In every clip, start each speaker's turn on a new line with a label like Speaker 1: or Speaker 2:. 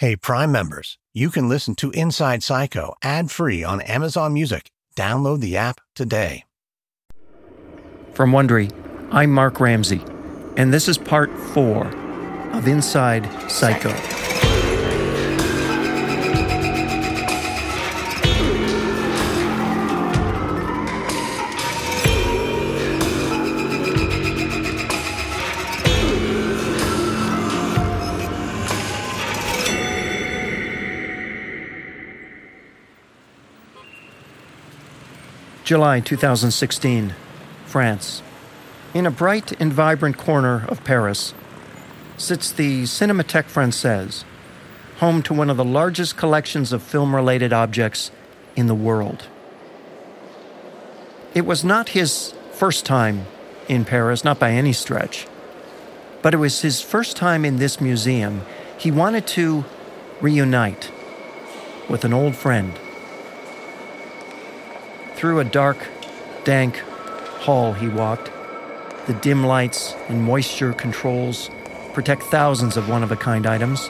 Speaker 1: Hey, Prime members, you can listen to Inside Psycho ad-free on Amazon Music. Download the app today.
Speaker 2: From Wondery, I'm Mark Ramsey, and this is part 4 of Inside Psycho. July 2016, France. In a bright and vibrant corner of Paris sits the Cinémathèque Française, home to one of the largest collections of film-related objects in the world. It was not his first time in Paris, not by any stretch, but it was his first time in this museum. He wanted to reunite with an old friend. Through a dark, dank hall he walked. The dim lights and moisture controls protect thousands of one-of-a-kind items.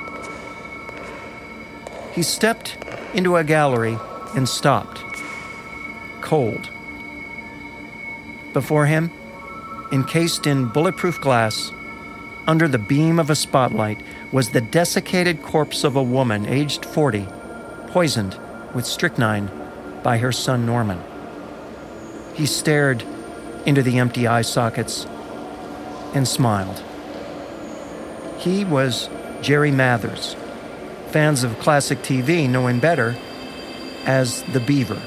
Speaker 2: He stepped into a gallery and stopped, cold. Before him, encased in bulletproof glass, under the beam of a spotlight, was the desiccated corpse of a woman aged 40, poisoned with strychnine by her son Norman. He stared into the empty eye sockets and smiled. He was Jerry Mathers, fans of classic TV know him better as the Beaver.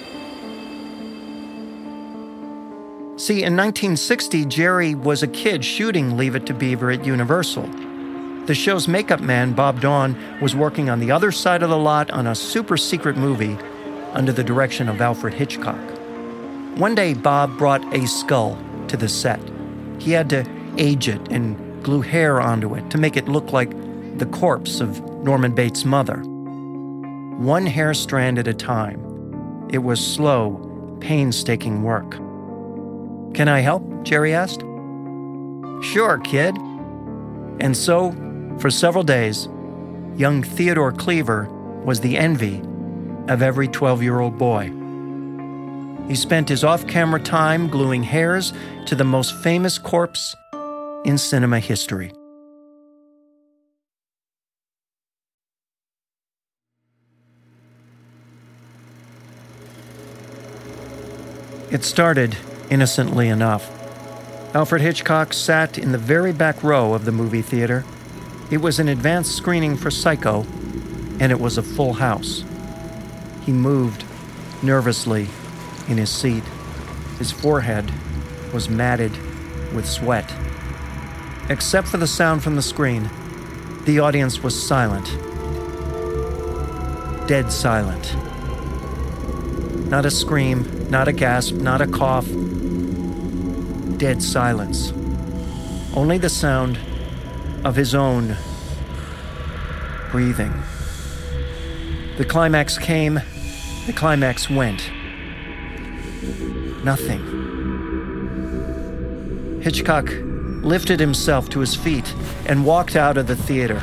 Speaker 2: See, in 1960, Jerry was a kid shooting Leave It to Beaver at Universal. The show's makeup man, Bob Dawn, was working on the other side of the lot on a super-secret movie under the direction of Alfred Hitchcock. One day, Bob brought a skull to the set. He had to age it and glue hair onto it to make it look like the corpse of Norman Bates' mother. One hair strand at a time. It was slow, painstaking work. "Can I help?" Jerry asked. "Sure, kid." And so, for several days, young Theodore Cleaver was the envy of every 12-year-old boy. He spent his off-camera time gluing hairs to the most famous corpse in cinema history. It started innocently enough. Alfred Hitchcock sat in the very back row of the movie theater. It was an advanced screening for Psycho, and it was a full house. He moved nervously in his seat. His forehead was matted with sweat. Except for the sound from the screen, the audience was silent. Dead silent. Not a scream, not a gasp, not a cough. Dead silence. Only the sound of his own breathing. The climax came. The climax went. Nothing. Hitchcock lifted himself to his feet and walked out of the theater.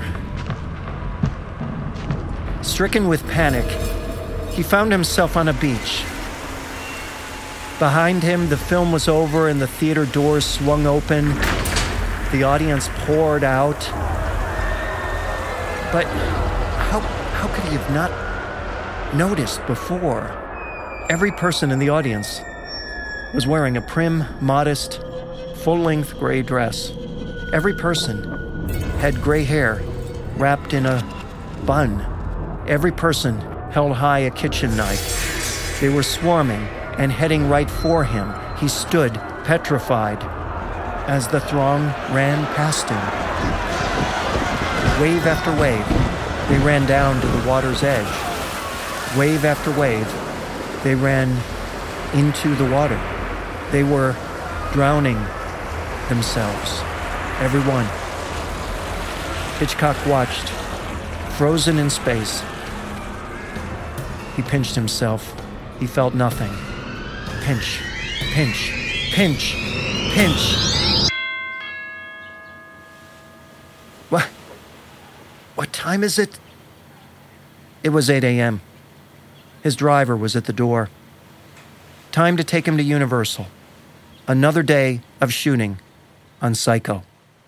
Speaker 2: Stricken with panic, he found himself on a beach. Behind him, the film was over and the theater doors swung open. The audience poured out. But how could he have not noticed before? Every person in the audience was wearing a prim, modest, full-length gray dress. Every person had gray hair wrapped in a bun. Every person held high a kitchen knife. They were swarming and heading right for him. He stood petrified as the throng ran past him. Wave after wave, they ran down to the water's edge. Wave after wave, they ran into the water. They were drowning themselves, everyone. Hitchcock watched, frozen in space. He pinched himself. He felt nothing. Pinch, pinch, pinch, pinch. What time is it?" It was 8 a.m. His driver was at the door. Time to take him to Universal. Another day of shooting on Psycho.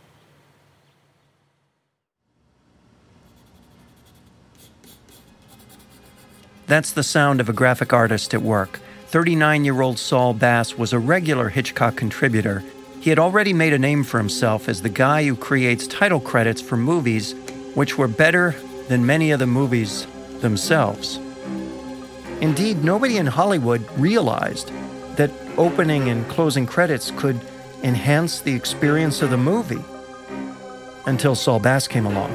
Speaker 2: That's the sound of a graphic artist at work. 39-year-old Saul Bass was a regular Hitchcock contributor. He had already made a name for himself as the guy who creates title credits for movies which were better than many of the movies themselves. Indeed, nobody in Hollywood realized that opening and closing credits could enhance the experience of the movie until Saul Bass came along.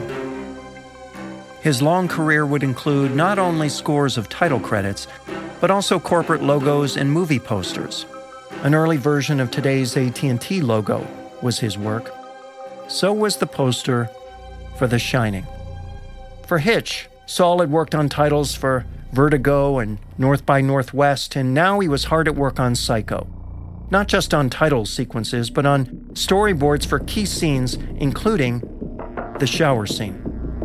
Speaker 2: His long career would include not only scores of title credits, but also corporate logos and movie posters. An early version of today's AT&T logo was his work. So was the poster for The Shining. For Hitch, Saul had worked on titles for Vertigo and North by Northwest, and now he was hard at work on Psycho. Not just on title sequences, but on storyboards for key scenes, including the shower scene.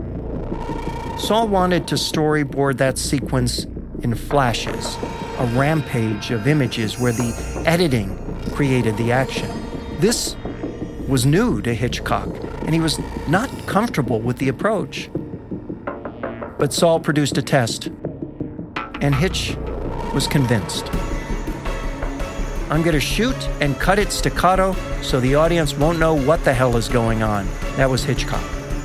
Speaker 2: Saul wanted to storyboard that sequence in flashes, a rampage of images where the editing created the action. This was new to Hitchcock, and he was not comfortable with the approach. But Saul produced a test, and Hitch was convinced. "I'm going to shoot and cut it staccato so the audience won't know what the hell is going on." That was Hitchcock.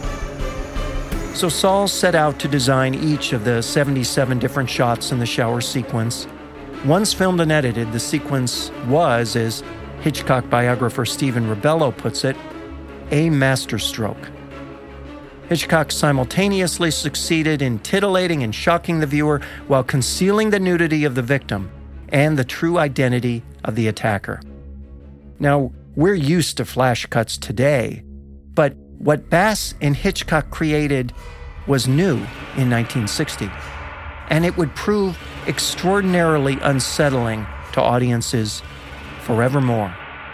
Speaker 2: So Saul set out to design each of the 77 different shots in the shower sequence. Once filmed and edited, the sequence was, as Hitchcock biographer Stephen Rebello puts it, a masterstroke. Hitchcock simultaneously succeeded in titillating and shocking the viewer while concealing the nudity of the victim and the true identity of the attacker. Now, we're used to flash cuts today, but what Bass and Hitchcock created was new in 1960, and it would prove extraordinarily unsettling to audiences forevermore.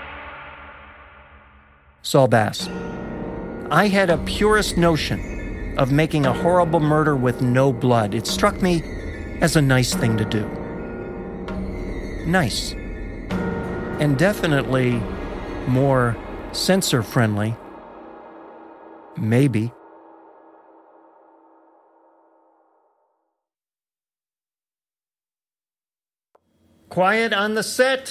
Speaker 2: Saul Bass: "I had a purist notion of making a horrible murder with no blood. It struck me as a nice thing to do." Nice. And definitely more censor-friendly. Maybe. Quiet on the set.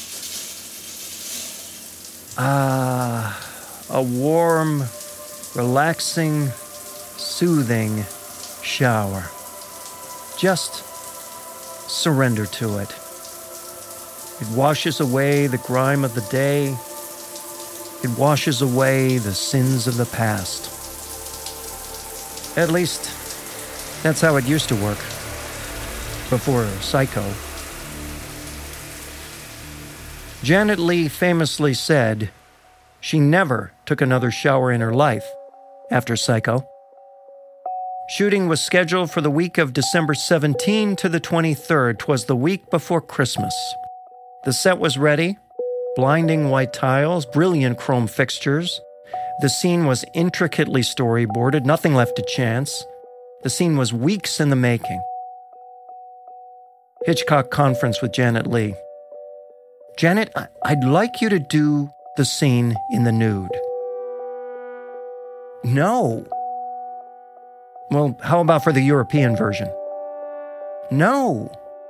Speaker 2: A warm, relaxing, soothing shower. Just surrender to it. It washes away the grime of the day. It washes away the sins of the past. At least, that's how it used to work. Before Psycho. Janet Leigh famously said she never took another shower in her life after Psycho. Shooting was scheduled for the week of December 17 to the 23rd. 'Twas the week before Christmas. The set was ready. Blinding white tiles, brilliant chrome fixtures. The scene was intricately storyboarded, nothing left to chance. The scene was weeks in the making. Hitchcock conference with Janet Leigh. "Janet, I'd like you to do the scene in the nude." "No." "Well, how about for the European version?" "No."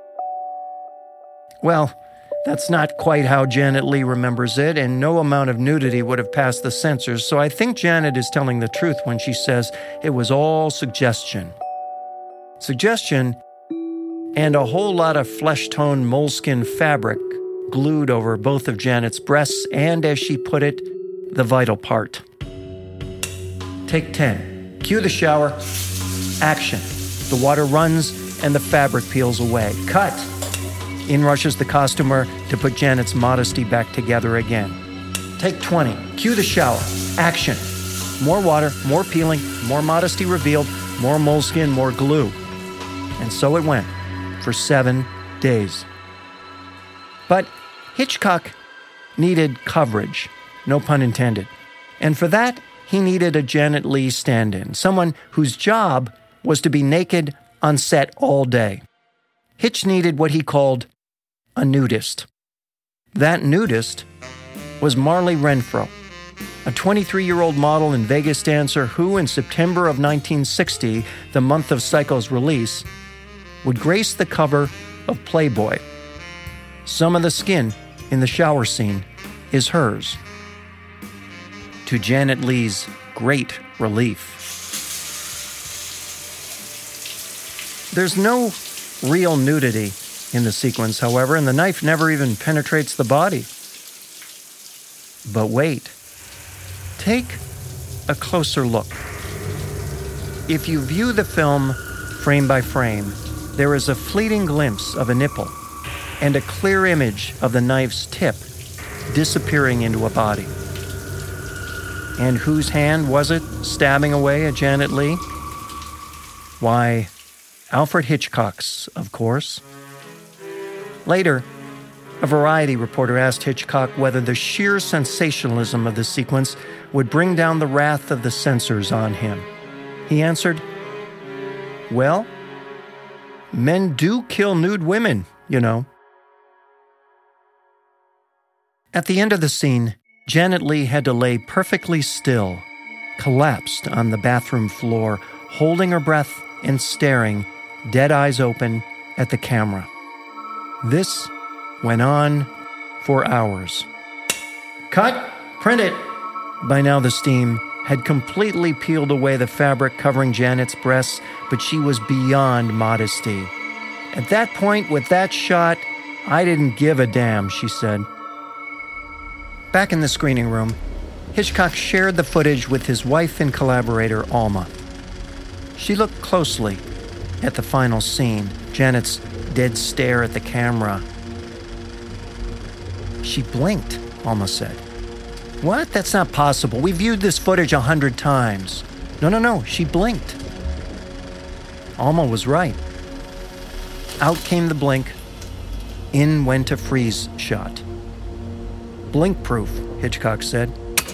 Speaker 2: Well, that's not quite how Janet Leigh remembers it, and no amount of nudity would have passed the censors, so I think Janet is telling the truth when she says it was all suggestion. Suggestion and a whole lot of flesh-toned moleskin fabric glued over both of Janet's breasts and, as she put it, the vital part. Take 10. Cue the shower. Action. The water runs and the fabric peels away. Cut. In rushes the costumer to put Janet's modesty back together again. Take 20. Cue the shower. Action. More water, more peeling, more modesty revealed, more moleskin, more glue. And so it went for 7 days. But Hitchcock needed coverage, no pun intended. And for that, he needed a Janet Leigh stand-in, someone whose job was to be naked on set all day. Hitch needed what he called a nudist. That nudist was Marley Renfro, a 23-year-old model and Vegas dancer who, in September of 1960, the month of Psycho's release, would grace the cover of Playboy. Some of the skin in the shower scene is hers, to Janet Leigh's great relief. There's no real nudity in the sequence, however, and the knife never even penetrates the body. But wait. Take a closer look. If you view the film frame by frame, there is a fleeting glimpse of a nipple and a clear image of the knife's tip disappearing into a body. And whose hand was it stabbing away at Janet Leigh? Why, Alfred Hitchcock's, of course. Later, a Variety reporter asked Hitchcock whether the sheer sensationalism of the sequence would bring down the wrath of the censors on him. He answered, "Well, men do kill nude women, you know." At the end of the scene, Janet Leigh had to lay perfectly still, collapsed on the bathroom floor, holding her breath and staring, dead eyes open, at the camera. This went on for hours. Cut! Print it! By now the steam had completely peeled away the fabric covering Janet's breasts, but she was beyond modesty. At that point, with that shot, I didn't give a damn, she said. Back in the screening room, Hitchcock shared the footage with his wife and collaborator, Alma. She looked closely at the final scene, Janet's dead stare at the camera. She blinked, Alma said. What? That's not possible. We viewed this footage 100 times. No, she blinked. Alma was right. Out came the blink. In went a freeze shot. Blink-proof, Hitchcock said.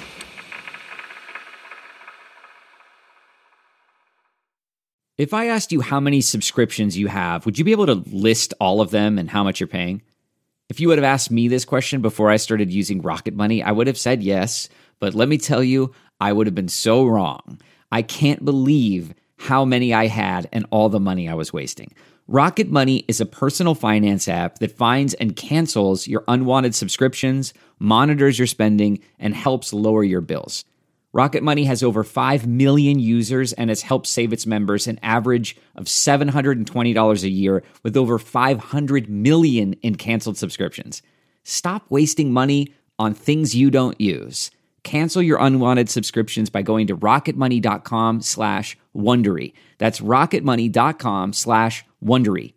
Speaker 3: If I asked you how many subscriptions you have, would you be able to list all of them and how much you're paying? If you would have asked me this question before I started using Rocket Money, I would have said yes, but let me tell you, I would have been so wrong. I can't believe how many I had and all the money I was wasting. Rocket Money is a personal finance app that finds and cancels your unwanted subscriptions, monitors your spending, and helps lower your bills. Rocket Money has over 5 million users and has helped save its members an average of $720 a year with over 500 million in canceled subscriptions. Stop wasting money on things you don't use. Cancel your unwanted subscriptions by going to rocketmoney.com/Wondery. That's rocketmoney.com/Wondery.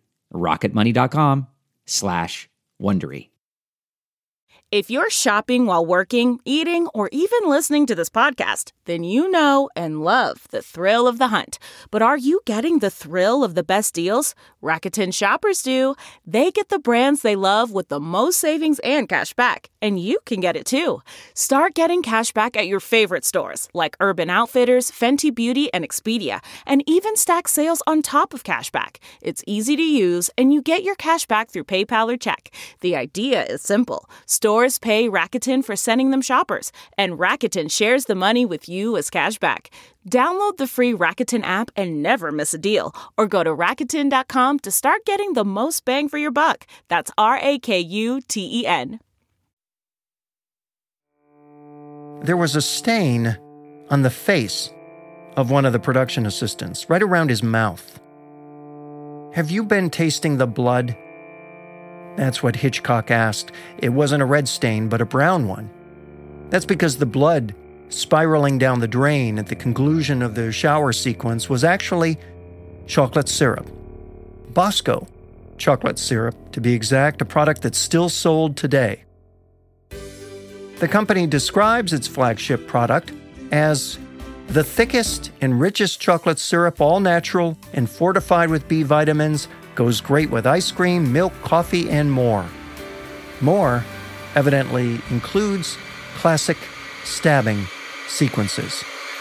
Speaker 3: rocketmoney.com/Wondery.
Speaker 4: If you're shopping while working, eating, or even listening to this podcast, then you know and love the thrill of the hunt. But are you getting the thrill of the best deals? Rakuten shoppers do. They get the brands they love with the most savings and cash back. And you can get it too. Start getting cash back at your favorite stores like Urban Outfitters, Fenty Beauty, and Expedia, and even stack sales on top of cash back. It's easy to use, and you get your cash back through PayPal or check. The idea is simple. Stores pay Rakuten for sending them shoppers, and Rakuten shares the money with you as cash back. Download the free Rakuten app and never miss a deal, or go to Rakuten.com to start getting the most bang for your buck. That's Rakuten.
Speaker 2: There was a stain on the face of one of the production assistants, right around his mouth. Have you been tasting the blood? That's what Hitchcock asked. It wasn't a red stain, but a brown one. That's because the blood spiraling down the drain at the conclusion of the shower sequence was actually chocolate syrup. Bosco chocolate syrup, to be exact, a product that's still sold today. The company describes its flagship product as the thickest and richest chocolate syrup, all natural and fortified with B vitamins, goes great with ice cream, milk, coffee, and more. More evidently includes classic stabbing sequences.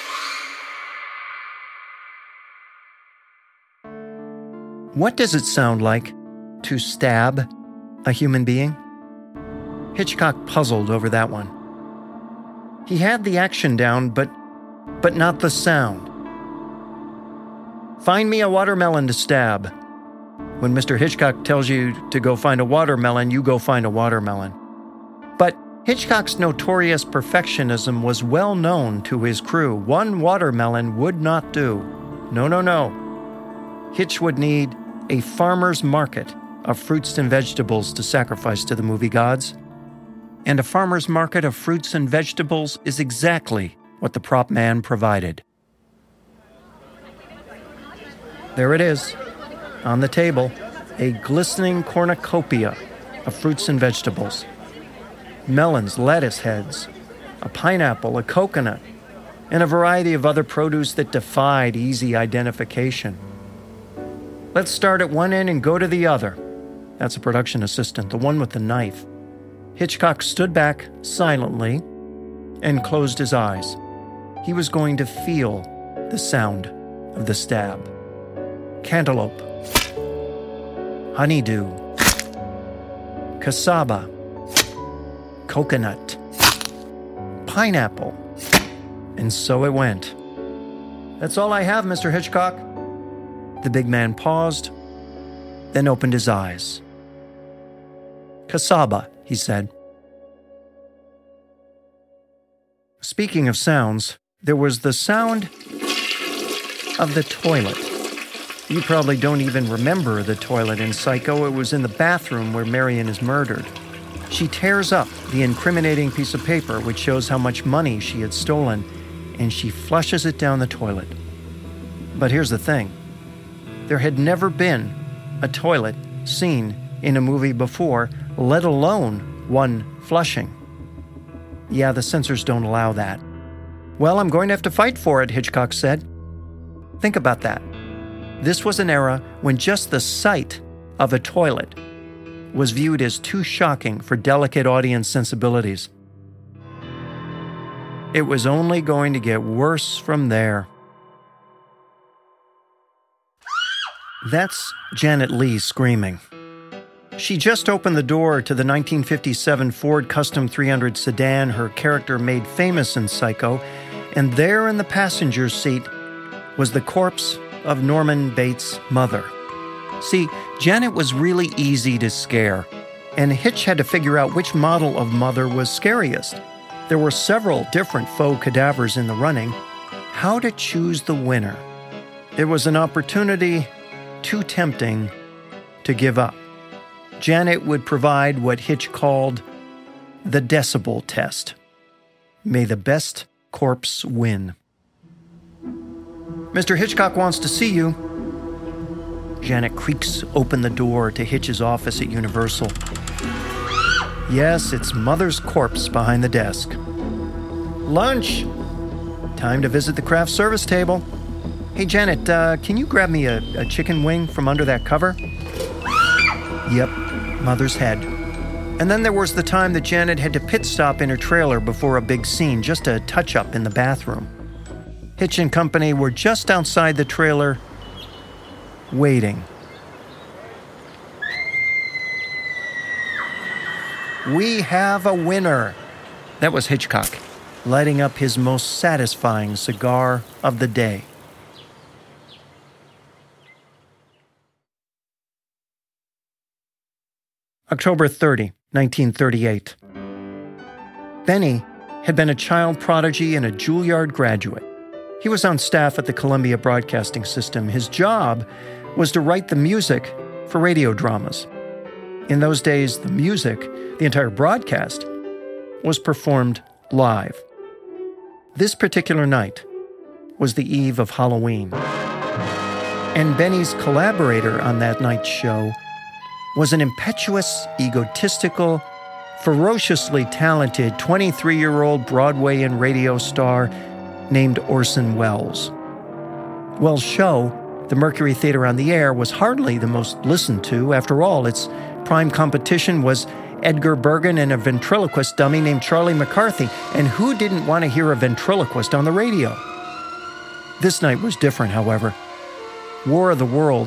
Speaker 2: What does it sound like to stab a human being? Hitchcock puzzled over that one. He had the action down, but not the sound. Find me a watermelon to stab. When Mr. Hitchcock tells you to go find a watermelon, you go find a watermelon. But Hitchcock's notorious perfectionism was well known to his crew. One watermelon would not do. No. Hitch would need a farmer's market of fruits and vegetables to sacrifice to the movie gods. And a farmer's market of fruits and vegetables is exactly what the prop man provided. There it is, on the table, a glistening cornucopia of fruits and vegetables. Melons, lettuce heads, a pineapple, a coconut, and a variety of other produce that defied easy identification. Let's start at one end and go to the other. That's a production assistant, the one with the knife. Hitchcock stood back silently and closed his eyes. He was going to feel the sound of the stab. Cantaloupe, honeydew, cassava, coconut, pineapple, and so it went. That's all I have, Mr. Hitchcock. The big man paused, then opened his eyes. Cassava, he said. Speaking of sounds, there was the sound of the toilet. You probably don't even remember the toilet in Psycho. It was in the bathroom where Marion is murdered. She tears up the incriminating piece of paper which shows how much money she had stolen, and she flushes it down the toilet. But here's the thing. There had never been a toilet seen in a movie before, let alone one flushing. Yeah, the censors don't allow that. Well, I'm going to have to fight for it, Hitchcock said. Think about that. This was an era when just the sight of a toilet was viewed as too shocking for delicate audience sensibilities. It was only going to get worse from there. That's Janet Leigh screaming. She just opened the door to the 1957 Ford Custom 300 sedan her character made famous in Psycho, and there in the passenger seat was the corpse of Norman Bates' mother. See, Janet was really easy to scare, and Hitch had to figure out which model of mother was scariest. There were several different faux cadavers in the running. How to choose the winner? It was an opportunity too tempting to give up. Janet would provide what Hitch called the decibel test. May the best corpse win. Mr. Hitchcock wants to see you. Janet creaks open the door to Hitch's office at Universal. Yes, it's Mother's corpse behind the desk. Lunch! Time to visit the craft service table. Hey, Janet, can you grab me a chicken wing from under that cover? Yep, Mother's head. And then there was the time that Janet had to pit stop in her trailer before a big scene, just a touch-up in the bathroom. Hitch and company were just outside the trailer, waiting. We have a winner. That was Hitchcock, lighting up his most satisfying cigar of the day. October 30, 1938. Benny had been a child prodigy and a Juilliard graduate. He was on staff at the Columbia Broadcasting System. His job was to write the music for radio dramas. In those days, the music, the entire broadcast, was performed live. This particular night was the eve of Halloween. And Benny's collaborator on that night's show was an impetuous, egotistical, ferociously talented 23-year-old Broadway and radio star named Orson Welles. Welles' show, the Mercury Theater on the Air, was hardly the most listened to. After all, its prime competition was Edgar Bergen and a ventriloquist dummy named Charlie McCarthy. And who didn't want to hear a ventriloquist on the radio? This night was different, however. War of the Worlds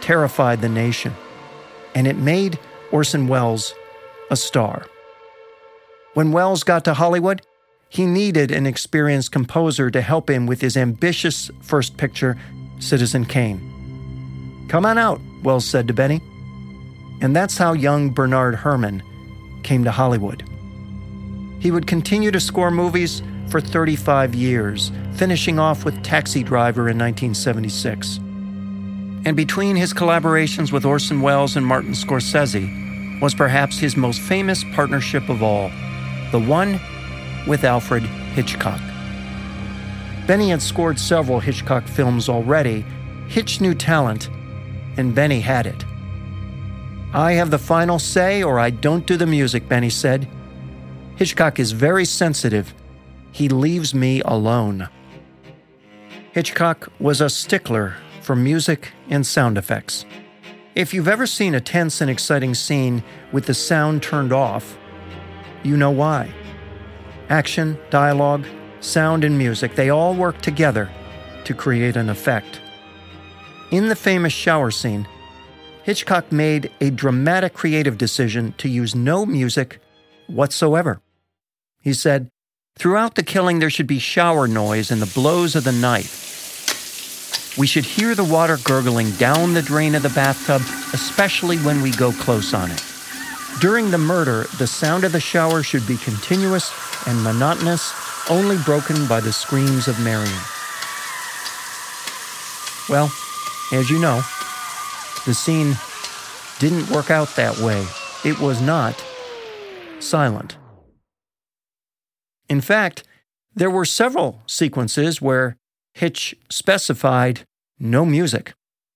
Speaker 2: terrified the nation, and it made Orson Welles a star. When Welles got to Hollywood, he needed an experienced composer to help him with his ambitious first picture, Citizen Kane. "Come on out," Welles said to Benny. And that's how young Bernard Herrmann came to Hollywood. He would continue to score movies for 35 years, finishing off with Taxi Driver in 1976. And between his collaborations with Orson Welles and Martin Scorsese was perhaps his most famous partnership of all, the one with Alfred Hitchcock. Benny had scored several Hitchcock films already. Hitch knew talent, and Benny had it. "I have the final say, or I don't do the music," Benny said. "Hitchcock is very sensitive. He leaves me alone." Hitchcock was a stickler for music and sound effects. If you've ever seen a tense and exciting scene with the sound turned off, you know why. Action, dialogue, sound, and music, they all work together to create an effect. In the famous shower scene, Hitchcock made a dramatic creative decision to use no music whatsoever. He said, "Throughout the killing there should be shower noise and the blows of the knife. We should hear the water gurgling down the drain of the bathtub, especially when we go close on it. During the murder, the sound of the shower should be continuous and monotonous, only broken by the screams of Marion." Well, as you know, the scene didn't work out that way. It was not silent. In fact, there were several sequences where Hitch specified no music.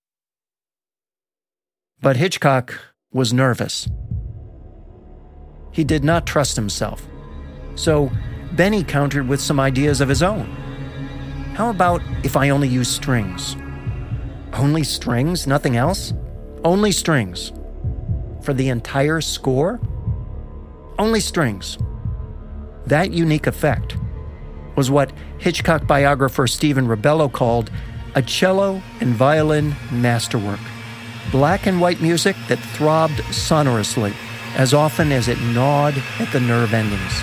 Speaker 2: But Hitchcock was nervous. He did not trust himself. So Benny countered with some ideas of his own. "How about if I only use strings?" "Only strings? Nothing else?" "Only strings." "For the entire score?" "Only strings." That unique effect was what Hitchcock biographer Stephen Rebello called a cello and violin masterwork. Black and white music that throbbed sonorously as often as it gnawed at the nerve endings.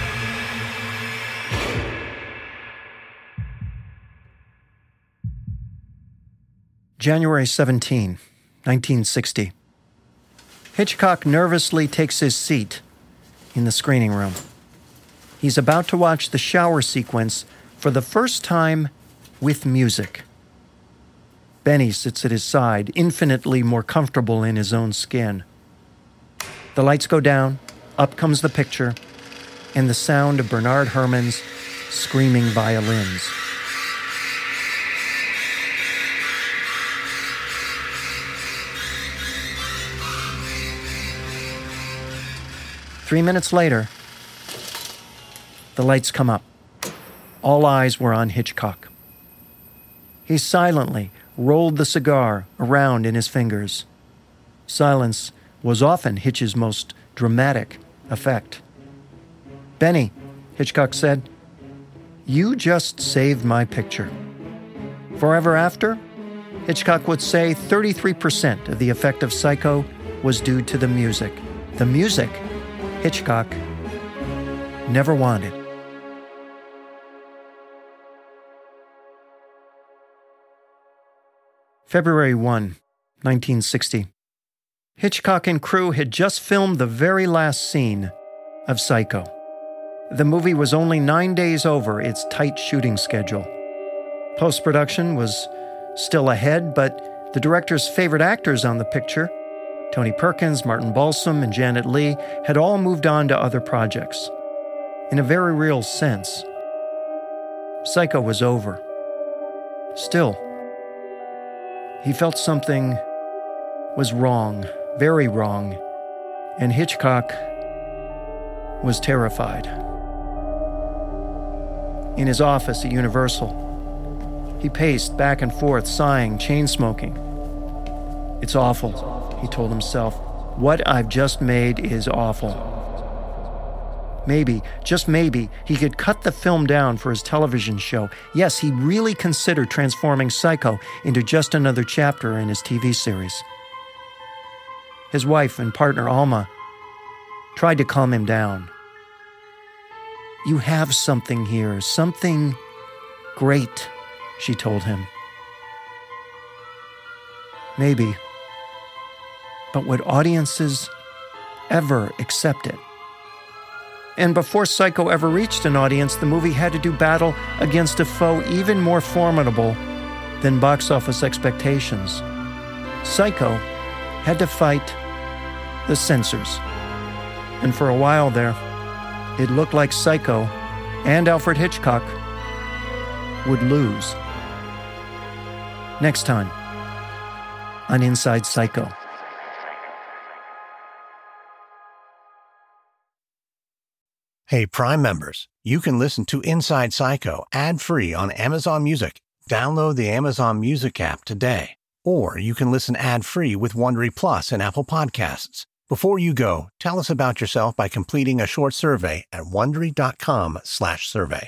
Speaker 2: January 17, 1960. Hitchcock nervously takes his seat in the screening room. He's about to watch the shower sequence for the first time with music. Benny sits at his side, infinitely more comfortable in his own skin. The lights go down, up comes the picture, and the sound of Bernard Herrmann's screaming violins. Three minutes later, the lights come up. All eyes were on Hitchcock. He silently rolled the cigar around in his fingers. Silence was often Hitch's most dramatic effect. "Benny," Hitchcock said, "you just saved my picture." Forever after, Hitchcock would say 33% of the effect of Psycho was due to the music. The music Hitchcock never wanted. February 1, 1960. Hitchcock and crew had just filmed the very last scene of Psycho. The movie was only 9 days over its tight shooting schedule. Post-production was still ahead, but the director's favorite actors on the picture, Tony Perkins, Martin Balsam, and Janet Leigh, had all moved on to other projects. In a very real sense, Psycho was over. Still, he felt something was wrong, very wrong, and Hitchcock was terrified. In his office at Universal, he paced back and forth, sighing, chain-smoking. "It's awful," he told himself. "What I've just made is awful." Maybe, just maybe, he could cut the film down for his television show. Yes, he really considered transforming Psycho into just another chapter in his TV series. his wife and partner Alma, tried to calm him down. "You have something here, something great," she told him. Maybe. But would audiences ever accept it? And before Psycho ever reached an audience, the movie had to do battle against a foe even more formidable than box office expectations. Psycho had to fight the censors. And for a while there, it looked like Psycho and Alfred Hitchcock would lose. Next time on Inside Psycho.
Speaker 1: Hey, Prime members, you can listen to Inside Psycho ad-free on Amazon Music. Download the Amazon Music app today. Or you can listen ad-free with Wondery Plus and Apple Podcasts. Before you go, tell us about yourself by completing a short survey at Wondery.com/survey.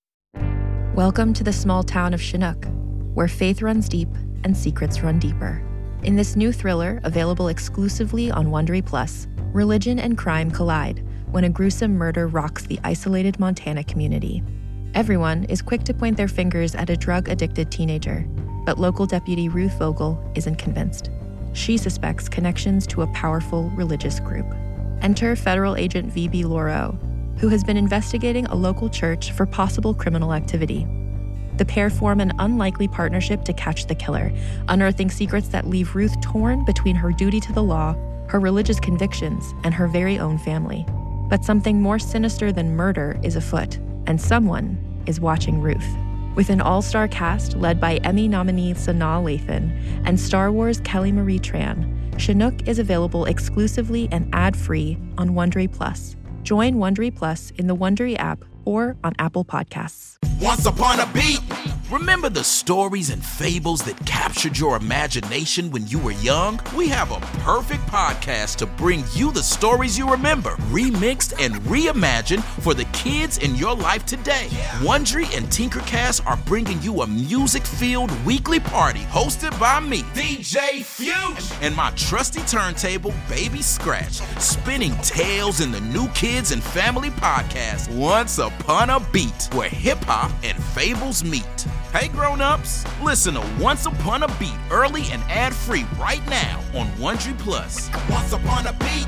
Speaker 5: Welcome to the small town of Chinook, where faith runs deep and secrets run deeper. In this new thriller, available exclusively on Wondery Plus, religion and crime collide when a gruesome murder rocks the isolated Montana community. Everyone is quick to point their fingers at a drug-addicted teenager, but local deputy Ruth Vogel isn't convinced. She suspects connections to a powerful religious group. Enter federal agent V.B. Lauro, who has been investigating a local church for possible criminal activity. The pair form an unlikely partnership to catch the killer, unearthing secrets that leave Ruth torn between her duty to the law, her religious convictions, and her very own family. But something more sinister than murder is afoot, and someone is watching Ruth. With an all-star cast led by Emmy nominee Sanaa Lathan and Star Wars Kelly Marie Tran, Chinook is available exclusively and ad-free on Wondery Plus. Join Wondery Plus in the Wondery app or on Apple Podcasts.
Speaker 6: Once upon a beat! Remember the stories and fables that captured your imagination when you were young? We have a perfect podcast to bring you the stories you remember, remixed and reimagined for the kids in your life today. Wondery and Tinkercast are bringing you a music-filled weekly party hosted by me, DJ Fuge, and my trusty turntable, Baby Scratch, spinning tales in the New Kids and Family podcast, Once Upon a Beat, where hip-hop and fables meet. Hey grown-ups, listen to Once Upon a Beat early and ad-free right now on Wondery Plus. Once Upon a Beat.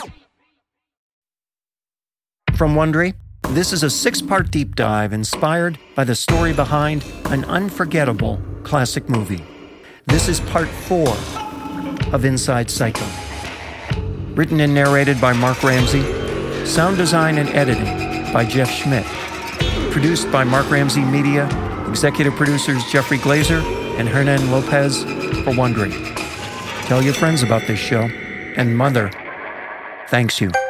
Speaker 2: From Wondery, this is a 6-part deep dive inspired by the story behind an unforgettable classic movie. This is part 4 of Inside Psycho. Written and narrated by Mark Ramsey, sound design and editing by Jeff Schmidt. Produced by Mark Ramsey Media, executive producers Jeffrey Glazer and Hernan Lopez for Wondery. Tell your friends about this show, and Mother thanks you.